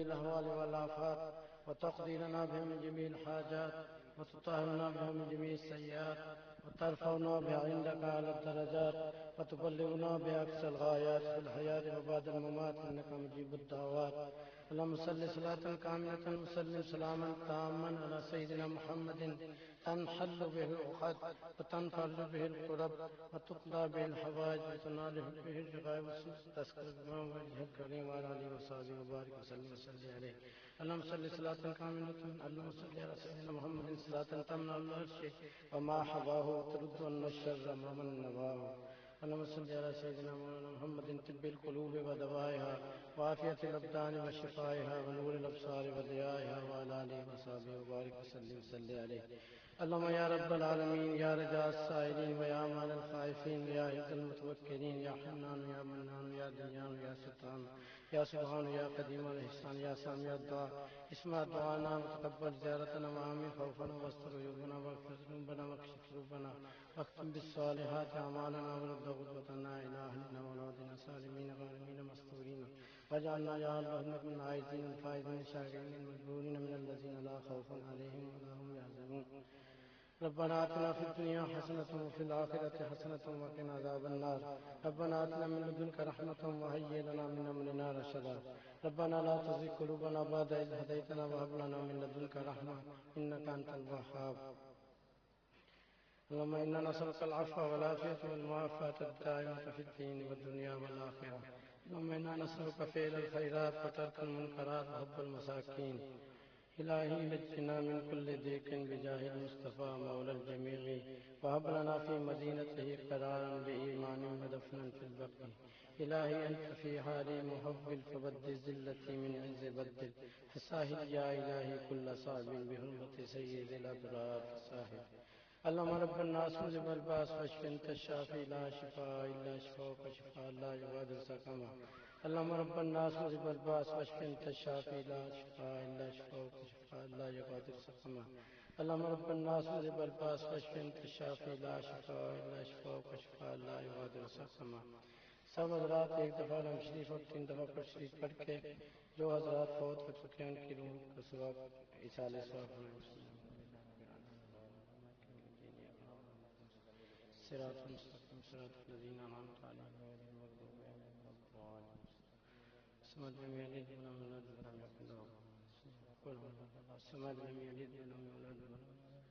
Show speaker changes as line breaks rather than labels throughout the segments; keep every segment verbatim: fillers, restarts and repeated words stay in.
الأهوال والآفات وتقضي لنا بها من جميع الحاجات وتطهرنا بها من جميع السيئات وترفعنا بها عندك على الدرجات وتبلغنا بها أقصى الغايات في الحياة وبعد الممات إنك مجيب الدعوات. اللهم صل صلاة كاملة وسلم سلاما تاما على سيدنا محمد تنحل به العقد وتنفرج به الكرب وتقضى به الحوائج وتنال به الرغائب وتسكر بها وجه الكريم وعلى آله وصحبه وبارك وسلم وسلم عليه. اللهم صل صلاة كاملة اللهم صل على سيدنا محمد صلاة تمنع العرش وما حواه وترد عنا الشر ومن نواه. اللهم صل على سيدنا مولانا محمد طب القلوب ودوائها وعافية الأبدان وشفائها ونور الأبصار وضيائها وعلى آله وصحبه وبارك وسلم وسلم عليه. اللهم يا رب العالمين يا رجاء السائلين ويا مان الخائفين ويا عز المتوكلين يا حنان يا منان يا ديان يا ستان يا سبحان يا قديم الإحسان يا سامع الدعاء اسمع دعانا وتقبل زيارتنا وآمن خوفنا واستر عيوبنا واغفر ذنوبنا واكشف كروبنا واختم بالصالحات أعمالنا ورد غربتنا إلى أهلنا وأولادنا سالمين غانمين مستورين واجعلنا يا الله إنك من العائزين الفائزين الشاكرين المجبورين من الذين لا خوف عليهم ولا هم يحزنون. ربنا آتنا في الدنيا حسنة وفي الآخرة حسنة وقنا عذاب النار. ربنا آتنا من لدنك رحمة وهيئ لنا من أمرنا رشدا. ربنا لا تزغ قلوبنا بعد إذ هديتنا وهب لنا من لدنك رحمة إنك أنت الوهاب. اللهم إنا نسألك العفو والعافية والمعافاة الدائمة في الدين والدنيا والآخرة. اللهم إنا نسألك فعل الخيرات وترك المنكرات وحب المساكين. إلهي نجنا من كل ضيق بجاه المصطفى مولى الجميع وهب لنا في مدينته قرارا بإيمان ودفنا في البقيع. إلهي أنت في حالي محول فبدل زلتي من عز بدل فساهل يا إلهي كل صعب بحرمة سيد الأبرار فساهل. اللهم رب الناس مذهب الباس واشف انت الشافي لا شفاء الا شفاءك شفاء لا يغادر سقما. اللهم رب الناس مذهب الباس واشف انت الشافي لا شفاء الا شفاءك شفاء لا يغادر سقما. اللهم رب الناس مذهب الباس واشف انت الشافي لا شفاء الا شفاءك شفاء لا يغادر سقما. सब हजरात एक दफ़ा नम शरीफ और तीन दफ़ा कुल शरीफ पढ़ के जो हजरात फौत हो चुके हैं उनकी रूह को सवाब इसाले सवाब صراط المستقيم صراط الذين أنعمت عليهم غير المغضوب عليهم ولا الضالين. الصمد لم يلد ولم يولد ولم يكن له كفوا أحد. الصمد لم يلد ولم يولد ولم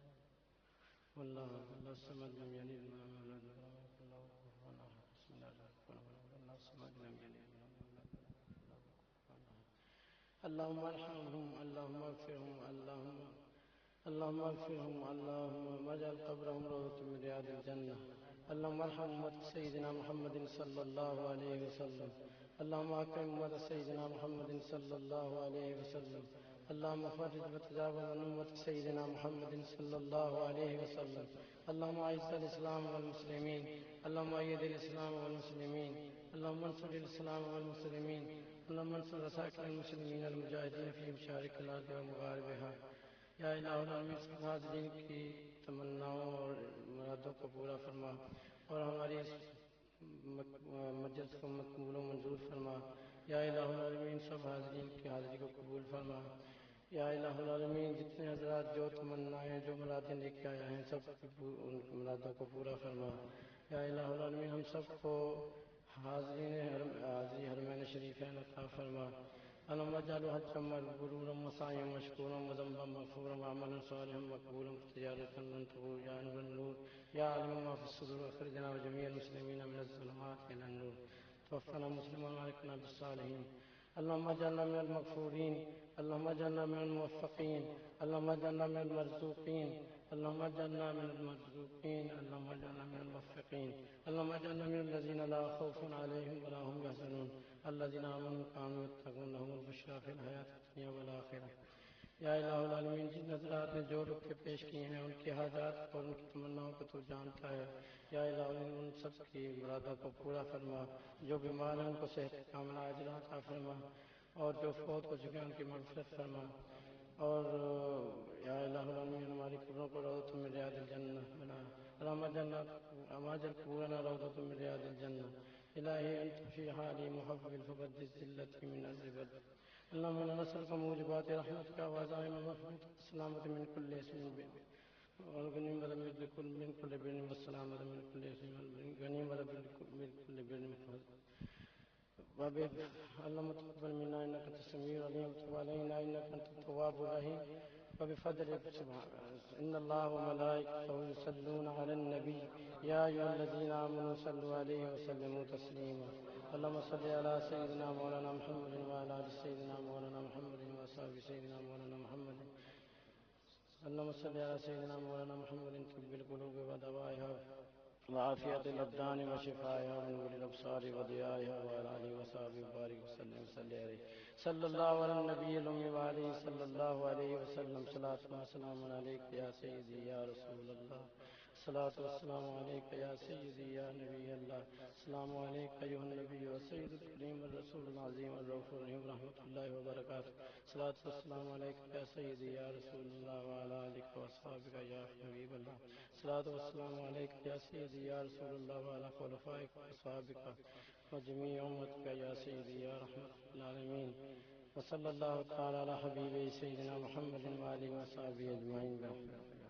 والله الله الصمد لم يلد ولم يولد ولم يكن له كفوا أحد. بسم الله الرحمن الرحيم. الله الصمد لم يلد ولم يولد ولم يكن له كفوا أحد. اللهم ارحمهم اللهم اغفرهم اللهم اللهم اغفرهم اللهم اجعل قبرهم روضة من رياض الجنة. اللهم ارحم أمة سيدنا محمد صلى الله عليه وسلم. اللهم اكرم أمة سيدنا محمد صلى الله عليه وسلم. اللهم فرج وتجاوز عن أمة سيدنا محمد صلى الله عليه وسلم. اللهم اعز الإسلام والمسلمين. اللهم أيد الإسلام والمسلمين. اللهم انصر الإسلام والمسلمين. اللهم انصر عساكر المسلمين المجاهدين في مشارق الأرض ومغاربها. या इलाही हाज़रीन की तमन्नाओं और मुरादों को पूरा फरमा और हमारी मजलिस को मकबूल व मंजूर फरमा। या इलाही सब हाज़रीन की हाज़री को कबूल फरमा। या इलाही जितने हज़रात जो तमन्नाएं जो मुरादें लेके आए हैं सब उन मुरादों को पूरा फरमा। या इलाही हम सबको हाज़रीन हाज़री हरमैन शरीफ अता फरमा। اللهم اجعل حجا مبرورا وسعيا مشكورا وذنبا مغفورا وعملا صالحا مقبولا وتجارة لن تبور يا نور النور يا عالم ما في الصدور اخرجنا وجميع المسلمين من الظلمات الى النور توفنا مسلما وعليقنا بالصالحين. اللهم اجعلنا من المغفورين. اللهم اجعلنا من الموفقين. اللهم اجعلنا من المرزوقين. اللهم اجعلنا من المرزوقين. اللهم اجعلنا من الموفقين. اللهم اجعلنا من الذين لا خوف عليهم ولا هم يحزنون الذين امنوا كانوا يتقون لهم البشرى في الحياة الدنيا والآخرة. या इलाही जिन हजरात ने जो रुख के पेश किए हैं उनकी हाजात और उनकी तमन्नाओं को तू जानता है। या इलाही उन सब की मुरादों को पूरा फरमा। जो बीमार हैं उनको सेहत कामना अजला अता फरमा और जो फौत हो चुके हैं उनकी मग़फ़िरत फरमा। और या इलाही हमारी कब्रों को रौज़तुम मिन रियादिल जन्नह बना। अल्लाहुम्मा जन्नत अमाजल कबूरना रौज़तुम मिन रियादिल जन्नह। إلهي أنت في حالي محفل فبدد ذلتي من الزبد. اللهم إنا نسألك موجبات رحمتك وعزائم مغفرتك والسلامة من كل اسم والغنيمة من كل من كل بر والسلامة من كل اسم والغنيمة من كل بر وبر. اللهم تقبل منا إنك أنت السميع العليم وتب علينا إنك أنت التواب الرحيم. وبفضلك سبحان إن الله وملائكته يصلون على النبي يا أيها الذين آمنوا صلوا عليه وسلموا تسليما. اللهم صل على سيدنا مولانا محمد وعلى آل سيدنا مولانا محمد وأصحاب سيدنا مولانا محمد. اللهم صل على سيدنا مولانا محمد طب القلوب ودوائها وعافية الأبدان وشفائها ونور الأبصار وضيائها وعلى آله وصحبه وبارك وسلم وصلي عليه صلى الله على النبي الأمي وعليه صلى الله عليه وسلم. صلاة وسلام عليك يا سيدي يا رسول الله. الصلاة والسلام عليك يا سيدي يا نبي الله. السلام عليك أيها النبي والسيد الكريم الرسول العظيم الرؤوف الرحيم ورحمة الله وبركاته. الصلاة والسلام عليك يا سيدي يا رسول الله وعلى آلك وأصحابك يا حبيب الله. الصلاة والسلام عليك يا سيدي يا رسول الله وعلى خلفائك وأصحابك وجميع أمتك يا سيدي يا رحمة العالمين. وصلى الله تعالى على حبيبي سيدنا محمد وآله وصحبه أجمعين.